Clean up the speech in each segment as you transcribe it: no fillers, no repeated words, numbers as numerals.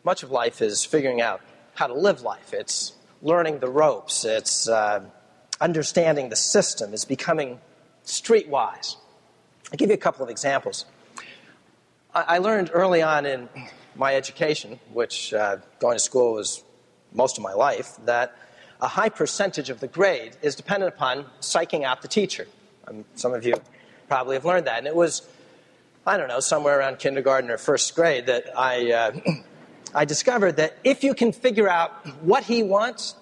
Much of life is figuring out how to live life. It's learning the ropes. It's understanding the system. It's becoming streetwise. I'll give you a couple of examples. I learned early on in my education, which going to school was most of my life, that a high percentage of the grade is dependent upon psyching out the teacher. Some of you probably have learned that. And it was, I don't know, somewhere around kindergarten or first grade that I discovered that if you can figure out what he wants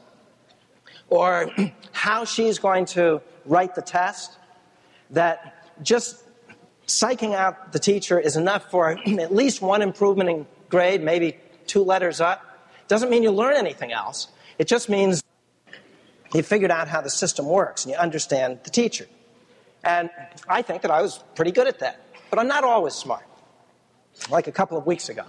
or how she's going to write the test, that just psyching out the teacher is enough for at least one improvement in grade, maybe 2 letters up. Doesn't mean you learn anything else. It just means you figured out how the system works and you understand the teacher. And I think that I was pretty good at that. But I'm not always smart. Like a couple of weeks ago,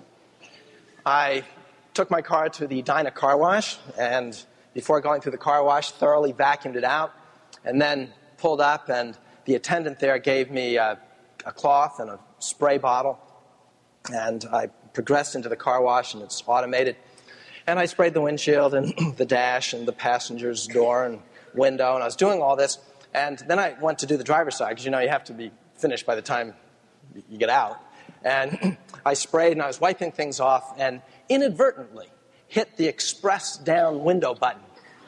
I took my car to the Edina car wash, and before going through the car wash, thoroughly vacuumed it out, and then pulled up, and the attendant there gave me a cloth and a spray bottle, and I progressed into the car wash, and it's automated, and I sprayed the windshield and the dash and the passenger's door and window, and I was doing all this, and then I went to do the driver's side, because you have to be finished by the time you get out. And I sprayed and I was wiping things off and inadvertently hit the express down window button.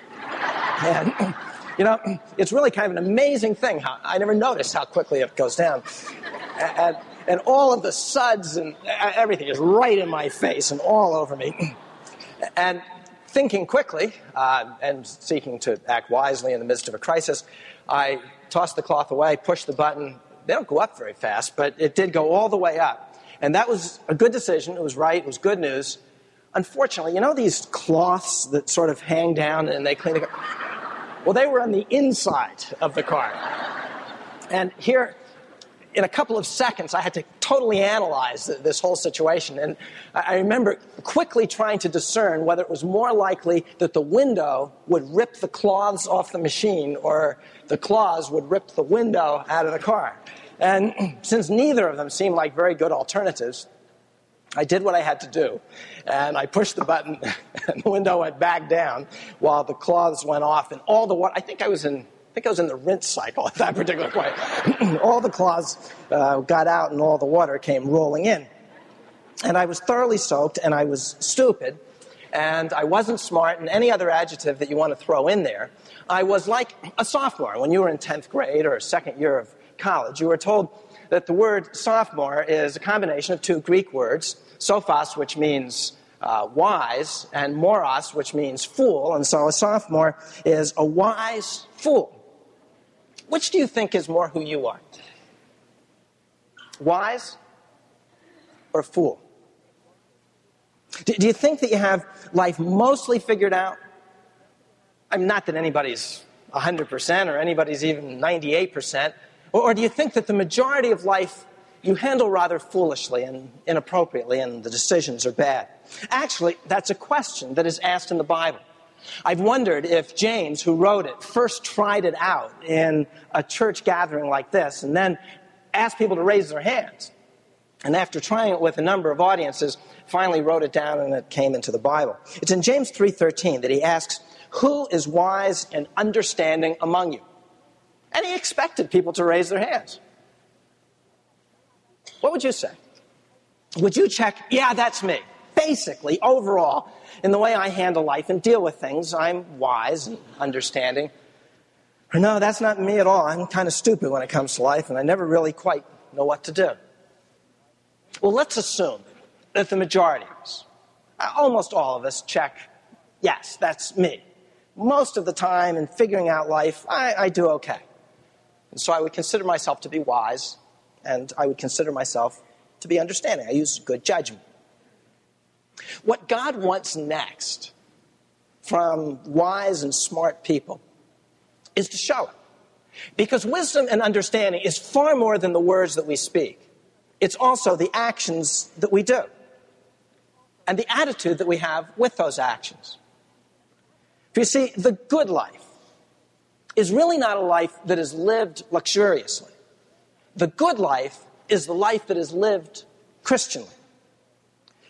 And, it's really kind of an amazing thing how I never noticed how quickly it goes down. And all of the suds and everything is right in my face and all over me. And thinking quickly and seeking to act wisely in the midst of a crisis, I tossed the cloth away, pushed the button. They don't go up very fast, but it did go all the way up. And that was a good decision. It was right. It was good news. Unfortunately, these cloths that sort of hang down and they clean the car? Well, they were on the inside of the car. And here, in a couple of seconds, I had to totally analyze this whole situation. And I remember quickly trying to discern whether it was more likely that the window would rip the cloths off the machine or the cloths would rip the window out of the car. And since neither of them seemed like very good alternatives, I did what I had to do. And I pushed the button, and the window went back down while the cloths went off. And all the water, I think I was in the rinse cycle at that particular point. All the cloths got out and all the water came rolling in. And I was thoroughly soaked and I was stupid and I wasn't smart and any other adjective that you want to throw in there. I was like a sophomore. When you were in 10th grade or second year of college, you were told that the word sophomore is a combination of 2 Greek words, sophos, which means wise, and moros, which means fool. And so a sophomore is a wise fool. Which do you think is more who you are? Wise or fool? Do you think that you have life mostly figured out? I mean, not that anybody's 100% or anybody's even 98%. Or do you think that the majority of life you handle rather foolishly and inappropriately and the decisions are bad? Actually, that's a question that is asked in the Bible. I've wondered if James, who wrote it, first tried it out in a church gathering like this and then asked people to raise their hands. And after trying it with a number of audiences, finally wrote it down and it came into the Bible. It's in James 3:13 that he asks, "Who is wise and understanding among you?" And he expected people to raise their hands. What would you say? Would you check, yeah, that's me. Basically, overall, in the way I handle life and deal with things, I'm wise and understanding. Or no, that's not me at all. I'm kind of stupid when it comes to life, and I never really quite know what to do. Well, let's assume that the majority of us, almost all of us, check, yes, that's me. Most of the time in figuring out life, I do okay. And so I would consider myself to be wise, and I would consider myself to be understanding. I use good judgment. What God wants next from wise and smart people is to show it. Because wisdom and understanding is far more than the words that we speak. It's also the actions that we do and the attitude that we have with those actions. For you see, the good life is really not a life that is lived luxuriously. The good life is the life that is lived Christianly.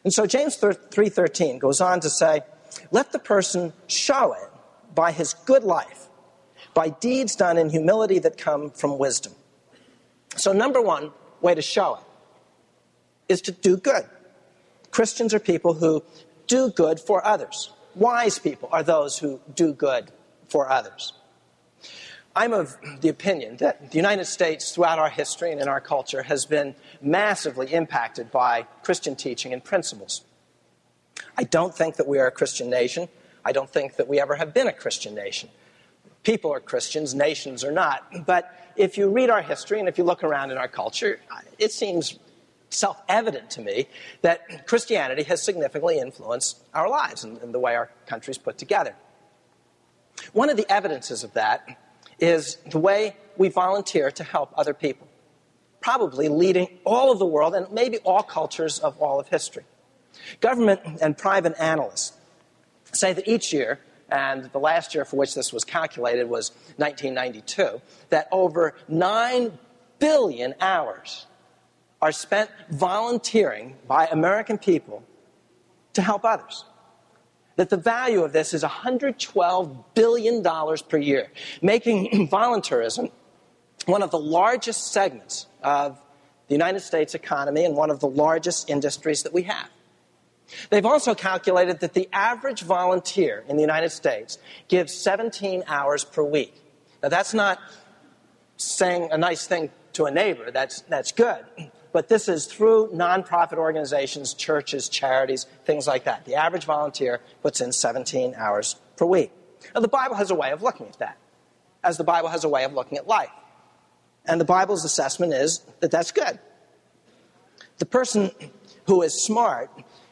And so James 3:13 goes on to say, let the person show it by his good life, by deeds done in humility that come from wisdom. So number one way to show it is to do good. Christians are people who do good for others. Wise people are those who do good for others. I'm of the opinion that the United States, throughout our history and in our culture, has been massively impacted by Christian teaching and principles. I don't think that we are a Christian nation. I don't think that we ever have been a Christian nation. People are Christians, nations are not. But if you read our history and if you look around in our culture, it seems self-evident to me that Christianity has significantly influenced our lives and the way our country's put together. One of the evidences of that is the way we volunteer to help other people, probably leading all of the world and maybe all cultures of all of history. Government and private analysts say that each year, and the last year for which this was calculated was 1992, that over 9 billion hours are spent volunteering by American people to help others. That the value of this is $112 billion per year, making volunteerism one of the largest segments of the United States economy and one of the largest industries that we have. They've also calculated that the average volunteer in the United States gives 17 hours per week. Now, that's not saying a nice thing to a neighbor. That's good. But this is through nonprofit organizations, churches, charities, things like that. The average volunteer puts in 17 hours per week. Now, the Bible has a way of looking at that, as the Bible has a way of looking at life. And the Bible's assessment is that that's good. The person who is smart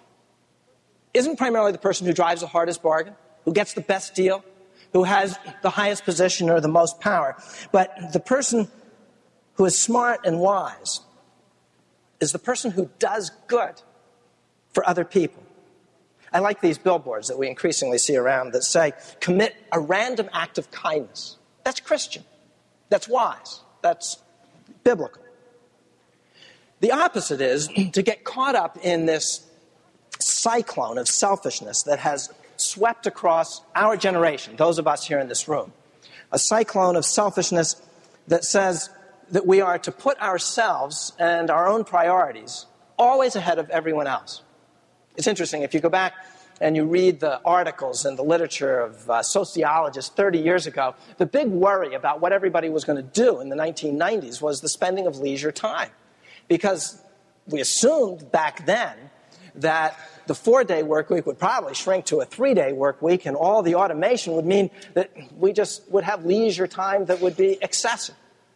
isn't primarily the person who drives the hardest bargain, who gets the best deal, who has the highest position or the most power. But the person who is smart and wise is the person who does good for other people. I like these billboards that we increasingly see around that say, commit a random act of kindness. That's Christian. That's wise. That's biblical. The opposite is to get caught up in this cyclone of selfishness that has swept across our generation, those of us here in this room. A cyclone of selfishness that says that we are to put ourselves and our own priorities always ahead of everyone else. It's interesting, if you go back and you read the articles and the literature of sociologists 30 years ago, the big worry about what everybody was going to do in the 1990s was the spending of leisure time. Because we assumed back then that the 4-day work week would probably shrink to a 3-day work week, and all the automation would mean that we just would have leisure time that would be excessive.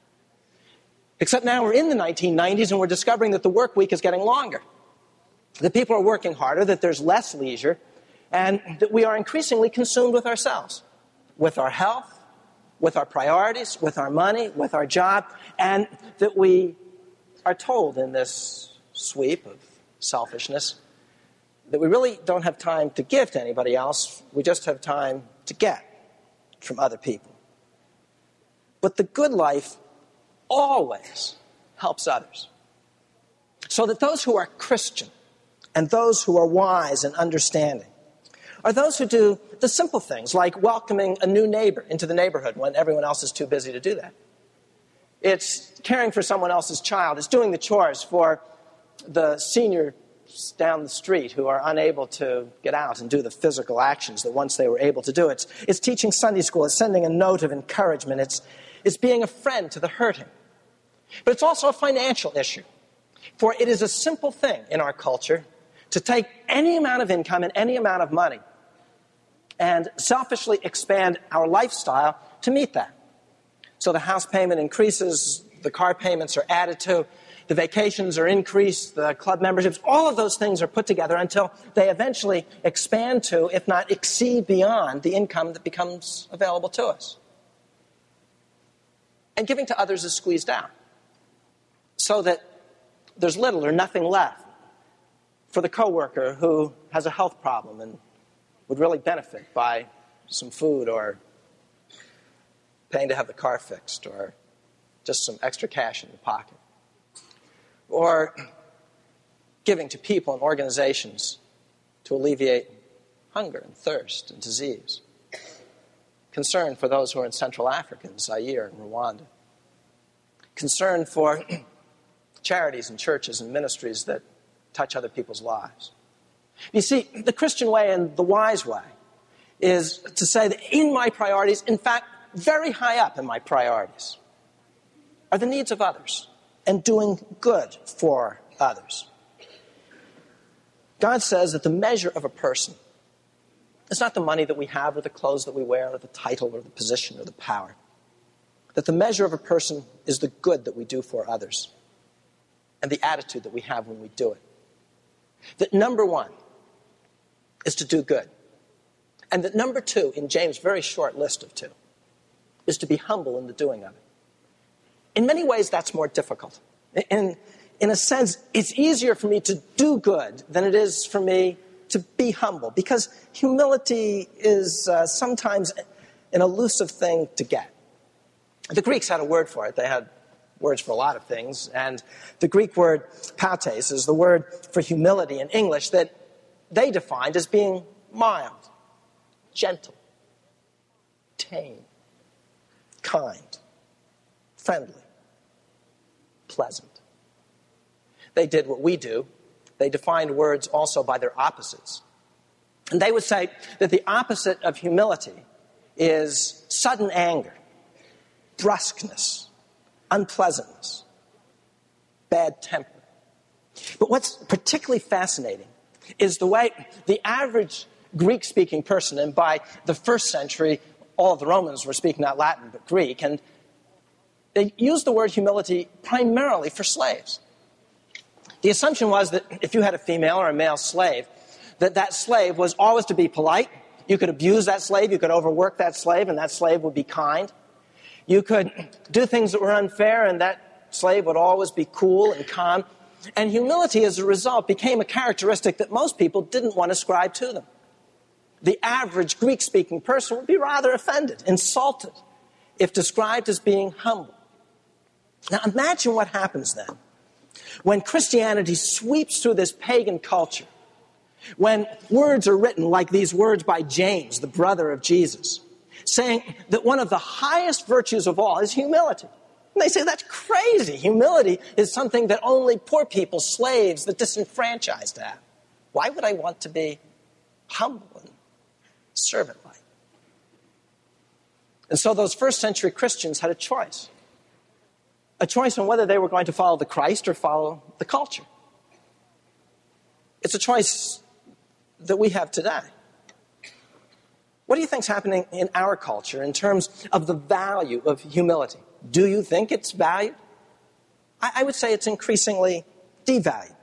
Except now we're in the 1990s and we're discovering that the work week is getting longer. That people are working harder, that there's less leisure, and that we are increasingly consumed with ourselves, with our health, with our priorities, with our money, with our job, and that we are told in this sweep of selfishness that we really don't have time to give to anybody else, we just have time to get from other people. But the good life always helps others. So that those who are Christian and those who are wise and understanding are those who do the simple things, like welcoming a new neighbor into the neighborhood when everyone else is too busy to do that. It's caring for someone else's child. It's doing the chores for the senior down the street who are unable to get out and do the physical actions that once they were able to do. It's teaching Sunday school. It's sending a note of encouragement. It's being a friend to the hurting. But it's also a financial issue. For it is a simple thing in our culture to take any amount of income and any amount of money and selfishly expand our lifestyle to meet that. So the house payment increases, the car payments are added to, the vacations are increased, the club memberships, all of those things are put together until they eventually expand to, if not exceed beyond, the income that becomes available to us. And giving to others is squeezed out, so that there's little or nothing left for the coworker who has a health problem and would really benefit by some food or paying to have the car fixed or just some extra cash in the pocket. Or giving to people and organizations to alleviate hunger and thirst and disease. Concern for those who are in Central Africa, in Zaire and Rwanda. Concern for charities and churches and ministries that touch other people's lives. You see, the Christian way and the wise way is to say that in my priorities, in fact, very high up in my priorities, are the needs of others and doing good for others. God says that the measure of a person is not the money that we have or the clothes that we wear or the title or the position or the power. That the measure of a person is the good that we do for others and the attitude that we have when we do it. That number one is to do good. And that number two, in James' very short list of two, is to be humble in the doing of it. In many ways, that's more difficult. In a sense, it's easier for me to do good than it is for me to be humble, because humility is sometimes an elusive thing to get. The Greeks had a word for it. They had words for a lot of things, and the Greek word pates is the word for humility in English that they defined as being mild, gentle, tame, kind, friendly, pleasant. They did what we do. They defined words also by their opposites. And they would say that the opposite of humility is sudden anger, brusqueness, unpleasantness, bad temper. But what's particularly fascinating is the way the average Greek-speaking person, and by the first century, all of the Romans were speaking not Latin but Greek, and they used the word humility primarily for slaves. The assumption was that if you had a female or a male slave, that slave was always to be polite. You could abuse that slave, you could overwork that slave, and that slave would be kind. You could do things that were unfair, and that slave would always be cool and calm. And humility, as a result, became a characteristic that most people didn't want to ascribe to them. The average Greek-speaking person would be rather offended, insulted, if described as being humble. Now imagine what happens then when Christianity sweeps through this pagan culture, when words are written like these words by James, the brother of Jesus, saying that one of the highest virtues of all is humility. And they say, that's crazy. Humility is something that only poor people, slaves, the disenfranchised have. Why would I want to be humble and servant-like? And so those first century Christians had a choice on whether they were going to follow the Christ or follow the culture. It's a choice that we have today. What do you think is happening in our culture in terms of the value of humility? Do you think it's valued? I would say it's increasingly devalued.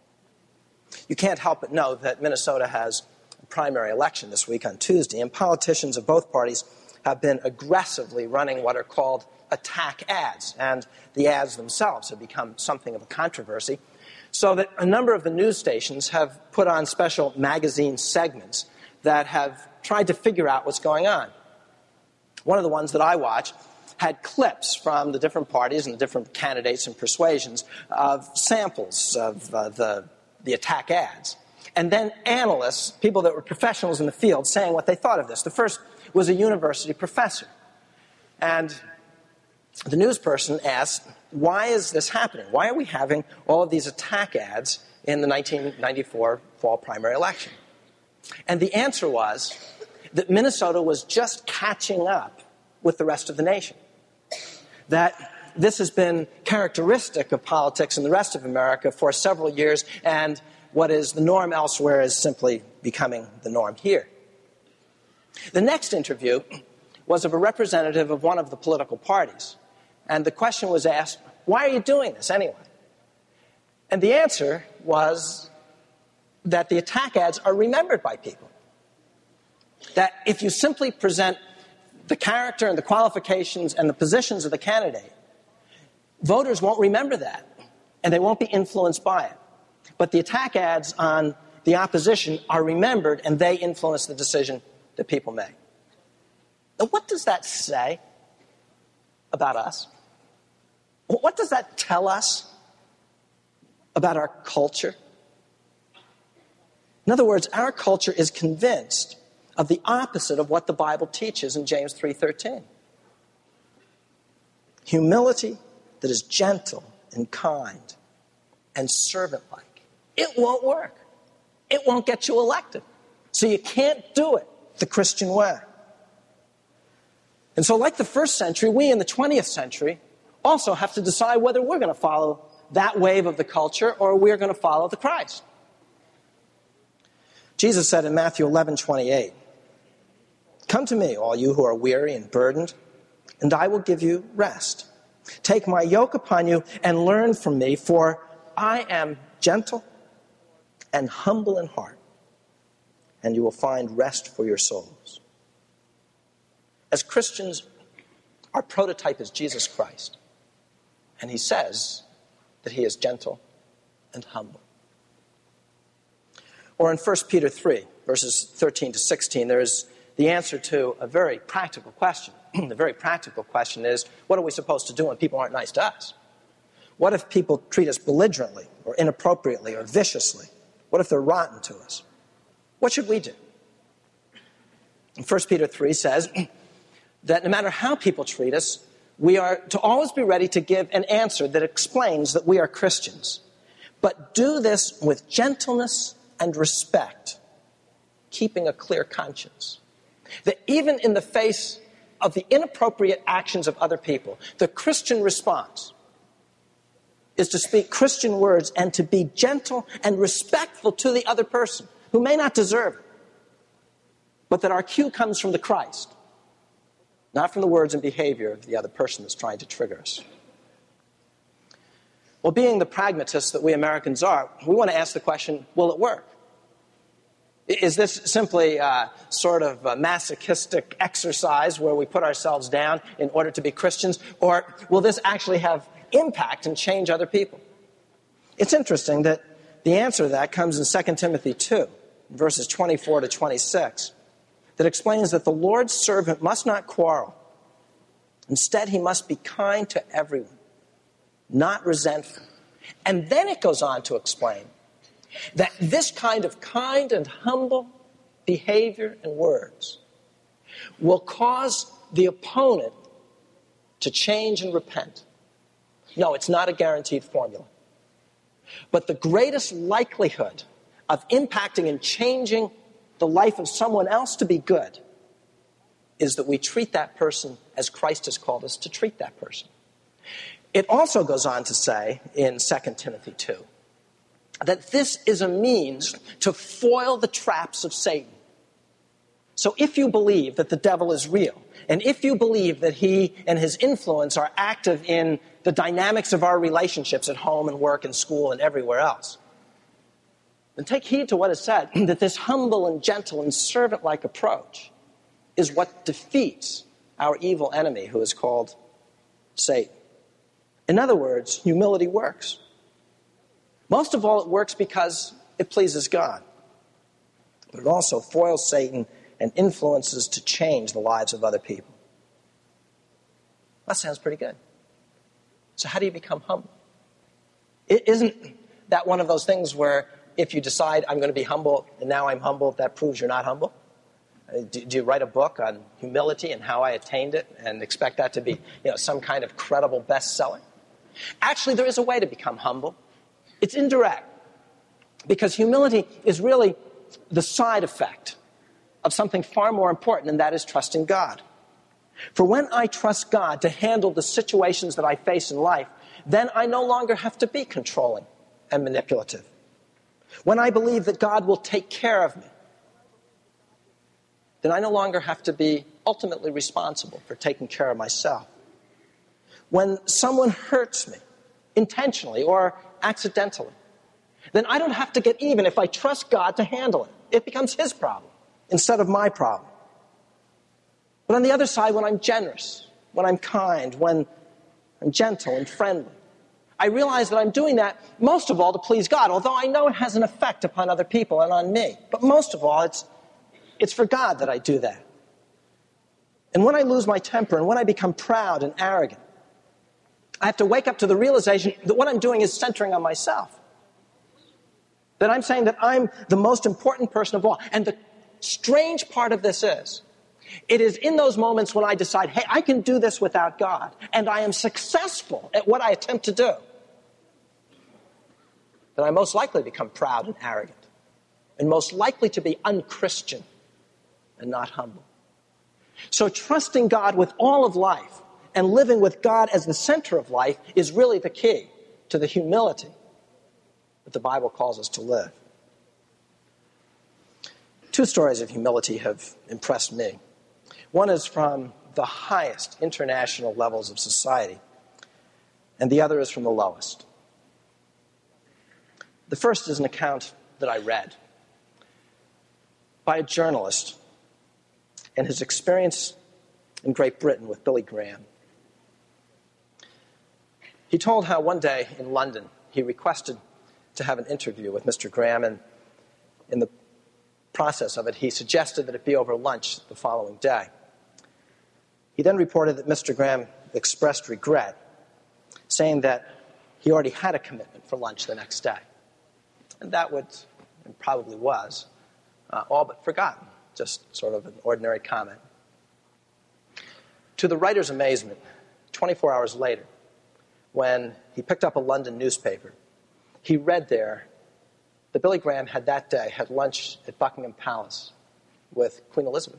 You can't help but know that Minnesota has a primary election this week on Tuesday, and politicians of both parties have been aggressively running what are called attack ads, and the ads themselves have become something of a controversy, so that a number of the news stations have put on special magazine segments that have tried to figure out what's going on. One of the ones that I watched had clips from the different parties and the different candidates and persuasions of samples of the attack ads. And then analysts, people that were professionals in the field, saying what they thought of this. The first was a university professor. And the news person asked, why is this happening? Why are we having all of these attack ads in the 1994 fall primary election? And the answer was that Minnesota was just catching up with the rest of the nation. That this has been characteristic of politics in the rest of America for several years, and what is the norm elsewhere is simply becoming the norm here. The next interview was of a representative of one of the political parties. And the question was asked, why are you doing this anyway? And the answer was that the attack ads are remembered by people. That if you simply present the character and the qualifications and the positions of the candidate, voters won't remember that, and they won't be influenced by it. But the attack ads on the opposition are remembered, and they influence the decision that people make. Now, what does that say about us? What does that tell us about our culture? In other words, our culture is convinced of the opposite of what the Bible teaches in James 3:13. Humility that is gentle and kind and servant-like. It won't work. It won't get you elected. So you can't do it the Christian way. And so like the first century, we in the 20th century also have to decide whether we're going to follow that wave of the culture or we're going to follow the Christ. Jesus said in Matthew 11:28, "Come to me, all you who are weary and burdened, and I will give you rest. Take my yoke upon you and learn from me, for I am gentle and humble in heart, and you will find rest for your souls." As Christians, our prototype is Jesus Christ, and he says that he is gentle and humble. Or in 1 Peter 3, verses 13 to 16, there is the answer to a very practical question. The very practical question is, what are we supposed to do when people aren't nice to us? What if people treat us belligerently or inappropriately or viciously? What if they're rotten to us? What should we do? And 1 Peter 3 says that no matter how people treat us, we are to always be ready to give an answer that explains that we are Christians. But do this with gentleness and respect, keeping a clear conscience. That even in the face of the inappropriate actions of other people, the Christian response is to speak Christian words and to be gentle and respectful to the other person who may not deserve it, but that our cue comes from the Christ, not from the words and behavior of the other person that's trying to trigger us. Well, being the pragmatists that we Americans are, we want to ask the question, will it work? Is this simply sort of a masochistic exercise where we put ourselves down in order to be Christians? Or will this actually have impact and change other people? It's interesting that the answer to that comes in 2 Timothy 2, verses 24 to 26, that explains that the Lord's servant must not quarrel. Instead, he must be kind to everyone, not resentful. And then it goes on to explain that this kind of kind and humble behavior and words will cause the opponent to change and repent. No, it's not a guaranteed formula. But the greatest likelihood of impacting and changing the life of someone else to be good is that we treat that person as Christ has called us to treat that person. It also goes on to say in 2 Timothy 2, that this is a means to foil the traps of Satan. So if you believe that the devil is real, and if you believe that he and his influence are active in the dynamics of our relationships at home and work and school and everywhere else, then take heed to what is said, that this humble and gentle and servant-like approach is what defeats our evil enemy who is called Satan. In other words, humility works. Most of all, it works because it pleases God. But it also foils Satan and influences to change the lives of other people. That sounds pretty good. So how do you become humble? Isn't that one of those things where if you decide I'm going to be humble and now I'm humble, that proves you're not humble? Do you write a book on humility and how I attained it and expect that to be, some kind of credible bestseller? Actually, there is a way to become humble. It's indirect, because humility is really the side effect of something far more important, and that is trusting God. For when I trust God to handle the situations that I face in life, then I no longer have to be controlling and manipulative. When I believe that God will take care of me, then I no longer have to be ultimately responsible for taking care of myself. When someone hurts me, intentionally or accidentally, then I don't have to get even if I trust God to handle it. It becomes his problem instead of my problem. But on the other side, when I'm generous, when I'm kind, when I'm gentle and friendly, I realize that I'm doing that most of all to please God, although I know it has an effect upon other people and on me. But most of all, it's for God that I do that. And when I lose my temper and when I become proud and arrogant, I have to wake up to the realization that what I'm doing is centering on myself. That I'm saying that I'm the most important person of all. And the strange part of this is, it is in those moments when I decide, hey, I can do this without God, and I am successful at what I attempt to do, that I most likely become proud and arrogant, and most likely to be unchristian and not humble. So trusting God with all of life and living with God as the center of life is really the key to the humility that the Bible calls us to live. Two stories of humility have impressed me. One is from the highest international levels of society, and the other is from the lowest. The first is an account that I read by a journalist and his experience in Great Britain with Billy Graham. He told how one day in London he requested to have an interview with Mr. Graham, and in the process of it, he suggested that it be over lunch the following day. He then reported that Mr. Graham expressed regret, saying that he already had a commitment for lunch the next day. And that would, and probably was, all but forgotten, just sort of an ordinary comment. To the writer's amazement, 24 hours later, when he picked up a London newspaper, he read there that Billy Graham had that day had lunch at Buckingham Palace with Queen Elizabeth.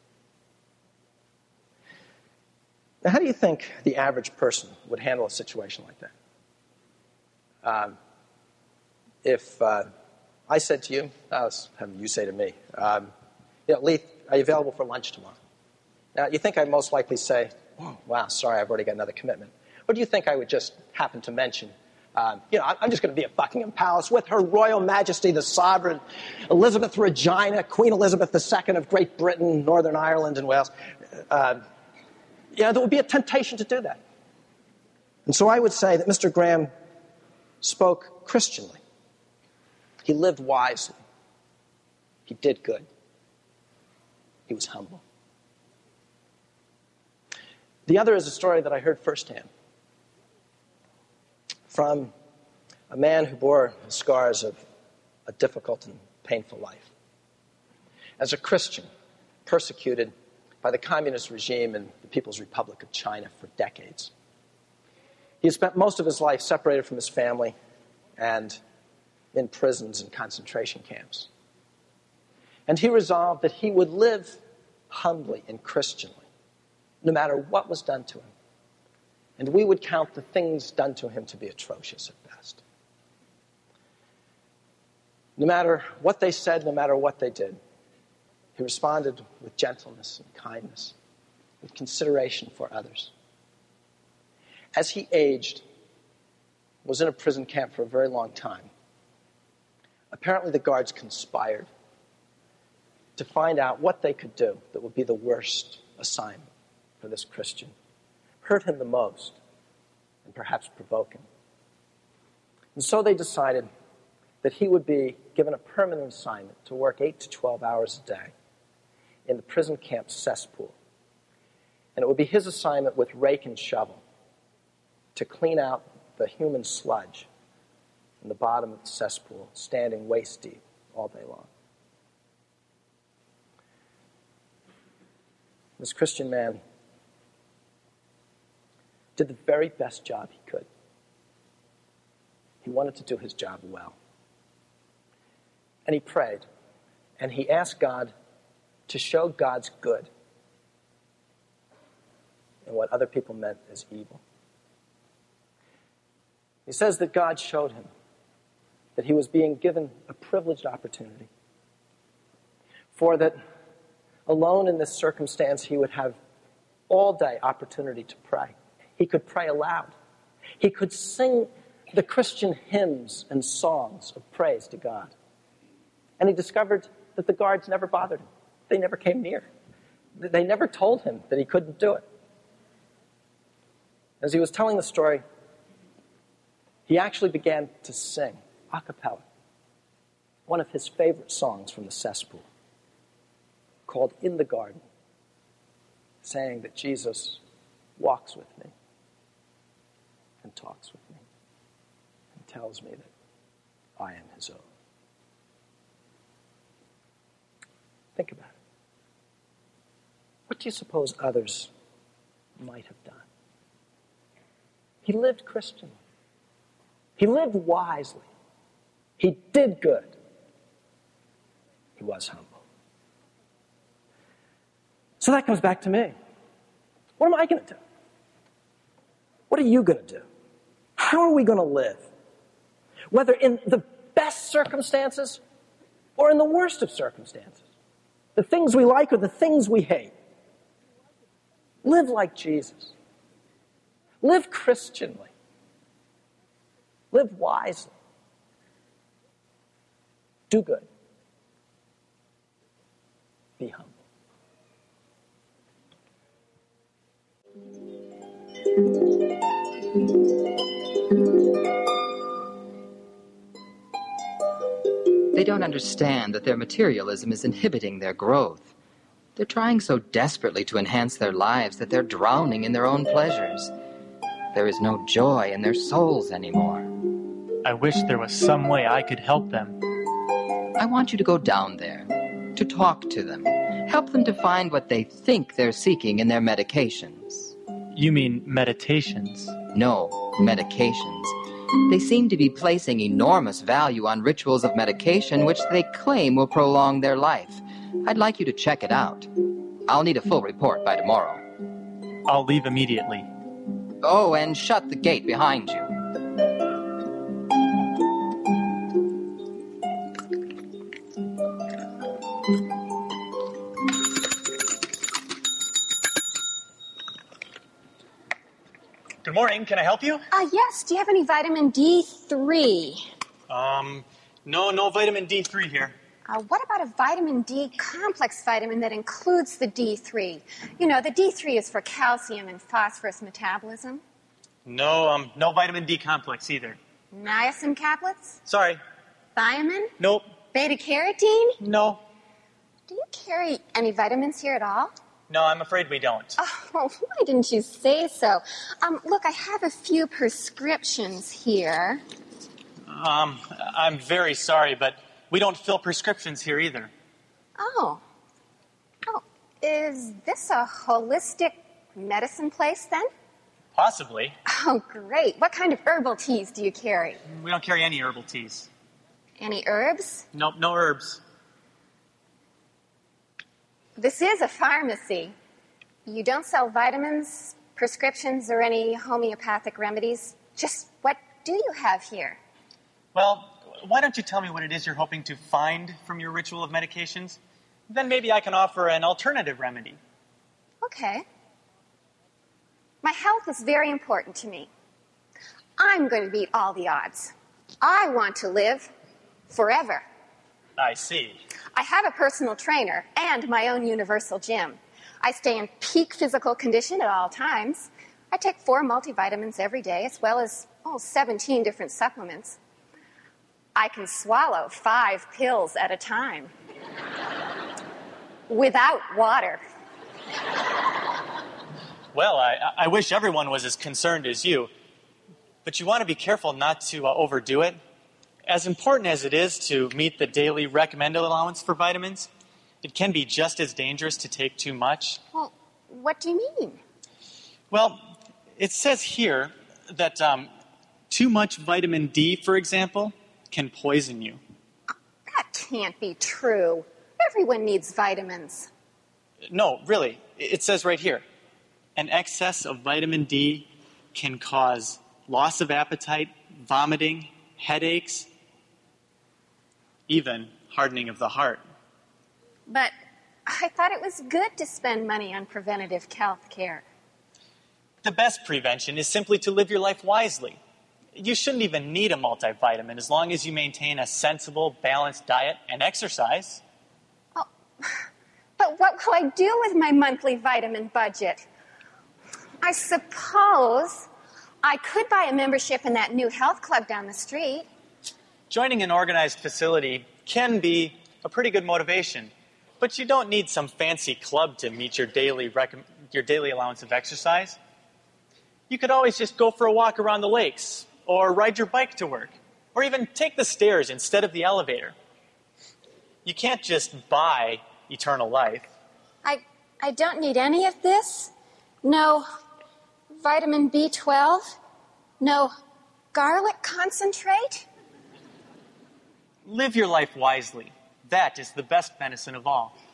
Now, how do you think the average person would handle a situation like that? If I said to you, you say to me, Lee, are you available for lunch tomorrow? Now, you think I'd most likely say, oh, wow, sorry, I've already got another commitment. Or do you think I would just happen to mention, I'm just going to be at Buckingham Palace with Her Royal Majesty, the Sovereign, Elizabeth Regina, Queen Elizabeth II of Great Britain, Northern Ireland, and Wales. There would be a temptation to do that. And so I would say that Mr. Graham spoke Christianly. He lived wisely. He did good. He was humble. The other is a story that I heard firsthand from a man who bore the scars of a difficult and painful life. As a Christian, persecuted by the communist regime in the People's Republic of China for decades. He had spent most of his life separated from his family and in prisons and concentration camps. And he resolved that he would live humbly and Christianly, no matter what was done to him. And we would count the things done to him to be atrocious at best. No matter what they said, no matter what they did, he responded with gentleness and kindness, with consideration for others. As he aged, was in a prison camp for a very long time. Apparently the guards conspired to find out what they could do that would be the worst assignment for this Christian, hurt him the most, and perhaps provoke him. And so they decided that he would be given a permanent assignment to work 8 to 12 hours a day in the prison camp cesspool. And it would be his assignment with rake and shovel to clean out the human sludge in the bottom of the cesspool, standing waist deep all day long. This Christian man did the very best job he could. He wanted to do his job well. And he prayed, and he asked God to show God's good in what other people meant as evil. He says that God showed him that he was being given a privileged opportunity, for that alone in this circumstance he would have all day opportunity to pray. He could pray aloud. He could sing the Christian hymns and songs of praise to God. And he discovered that the guards never bothered him. They never came near. They never told him that he couldn't do it. As he was telling the story, he actually began to sing a cappella one of his favorite songs from the cesspool, called In the Garden, saying that Jesus walks with me and talks with me and tells me that I am his own. Think about it. What do you suppose others might have done? He lived Christianly. He lived wisely. He did good. He was humble. So that comes back to me. What am I going to do? What are you going to do? How are we going to live? Whether in the best circumstances or in the worst of circumstances. The things we like or the things we hate. Live like Jesus. Live Christianly. Live wisely. Do good. Be humble. They don't understand that their materialism is inhibiting their growth. They're trying so desperately to enhance their lives that they're drowning in their own pleasures. There is no joy in their souls anymore. I wish there was some way I could help them. I want you to go down there, to talk to them, help them to find what they think they're seeking in their medications. You mean meditations? No, medications. They seem to be placing enormous value on rituals of medication which they claim will prolong their life. I'd like you to check it out. I'll need a full report by tomorrow. I'll leave immediately. Oh, and shut the gate behind you. Good morning. Can I help you? Yes. Do you have any vitamin D3? No vitamin D3 here. What about a vitamin D complex vitamin that includes the D3? You know, the D3 is for calcium and phosphorus metabolism. No vitamin D complex either. Niacin caplets? Sorry. Thiamine? Nope. Beta-carotene? No. Do you carry any vitamins here at all? No, I'm afraid we don't. Oh, well, why didn't you say so? Look, I have a few prescriptions here. I'm very sorry, but we don't fill prescriptions here either. Oh, is this a holistic medicine place then? Possibly. Oh, great. What kind of herbal teas do you carry? We don't carry any herbal teas. Any herbs? Nope, no herbs. This is a pharmacy. You don't sell vitamins, prescriptions, or any homeopathic remedies. Just what do you have here? Well, why don't you tell me what it is you're hoping to find from your ritual of medications? Then maybe I can offer an alternative remedy. Okay. My health is very important to me. I'm going to beat all the odds. I want to live forever. I see. I have a personal trainer and my own universal gym. I stay in peak physical condition at all times. I take 4 multivitamins every day, as well as 17 different supplements. I can swallow 5 pills at a time without water. Well, I wish everyone was as concerned as you, but you want to be careful not to overdo it. As important as it is to meet the daily recommended allowance for vitamins, it can be just as dangerous to take too much. Well, what do you mean? Well, it says here that too much vitamin D, for example, can poison you. That can't be true. Everyone needs vitamins. No, really. It says right here, an excess of vitamin D can cause loss of appetite, vomiting, headaches, even hardening of the heart. But I thought it was good to spend money on preventative health care. The best prevention is simply to live your life wisely. You shouldn't even need a multivitamin as long as you maintain a sensible, balanced diet and exercise. Oh, but what will I do with my monthly vitamin budget? I suppose I could buy a membership in that new health club down the street. Joining an organized facility can be a pretty good motivation, but you don't need some fancy club to meet your daily allowance of exercise. You could always just go for a walk around the lakes, or ride your bike to work, or even take the stairs instead of the elevator. You can't just buy eternal life. I don't need any of this. No vitamin B12. No garlic concentrate. Live your life wisely. That is the best medicine of all.